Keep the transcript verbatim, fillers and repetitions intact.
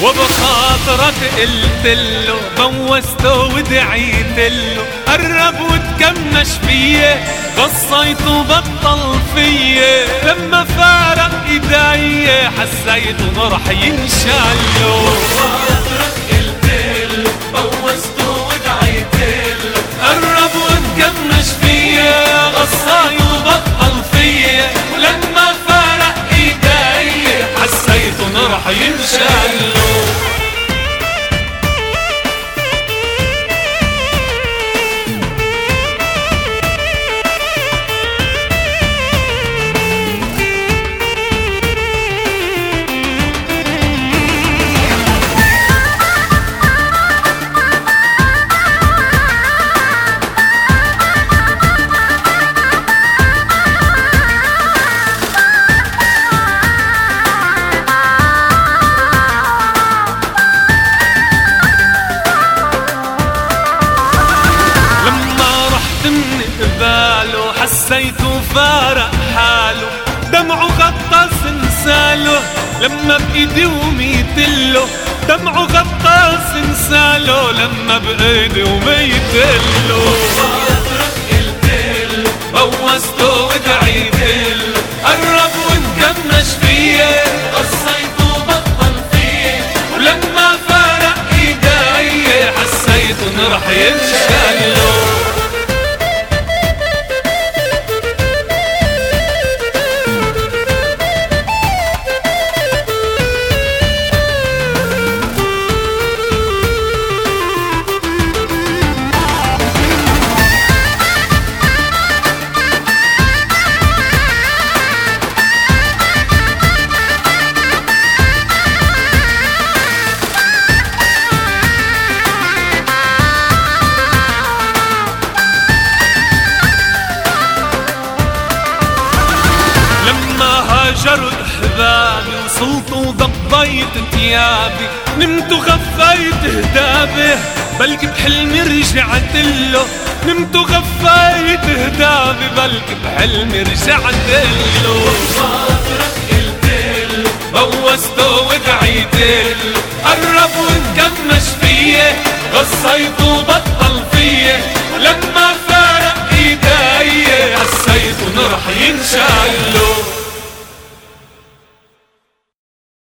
وبخاطرك قلتله بوسته ودعيتله قرب وتكمش فيه قصيته بطل فيه لما فارق ايدي حسيته رح ينشاله. بخاطرك قلتله بوسته ودعيتله قرب وتكمش فيه قصيته بطل فيه ولما فارق ايدي حسيته رح ينشاله. حسيته فارق حاله دمعه غطى سنساله لما بإيدي وميتله دمعه غطى سنساله لما بإيدي وميتله. بخاطرك قلتله بوسته ودعيتله قرب وانكمش فيه قصيته بطل فيه ولما فارق ايدي حسيته رح ينشاله. هاجرت احبابي وصلت وضبيت ثيابي نمت وغفيت هدابي بلكي بحلمي رجعت له نمت وغفيت هدابي بلكي بحلمي رجعت له. بخاطرك قلتله بوسته ودعيتله قرب وانكمش فيه غصيته بطل فيه